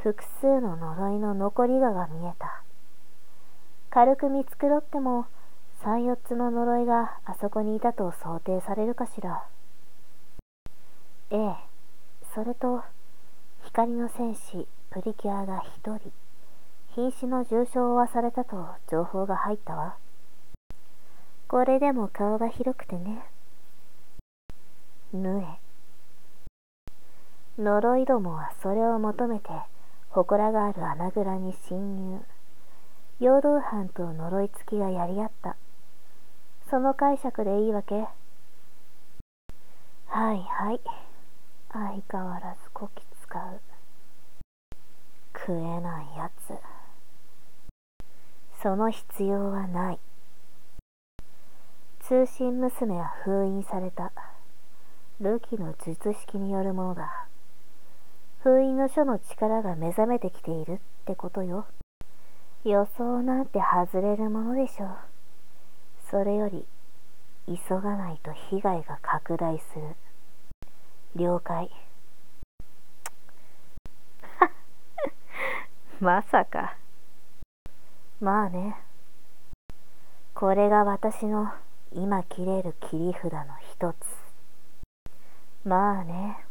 複数の呪いの残りが見えた。軽く見繕っても3、4つの呪いがあそこにいたと想定されるかしら。ええ、それと光の戦士プリキュアが一人瀕死の重傷を負わされたと情報が入ったわ。これでも顔が広くてね。ぬえ。呪いどもはそれを求めて祠がある穴蔵に侵入。陽動犯と呪いつきがやり合った。その解釈でいいわけ？はいはい。相変わらずこき使う。食えないやつ。その必要はない。通信娘は封印された。ルキの術式によるものだ。封印の書の力が目覚めてきているってことよ。予想なんて外れるものでしょう。それより急がないと被害が拡大する。了解。まさか。まあね。これが私の今切れる切り札の一つ。まあね。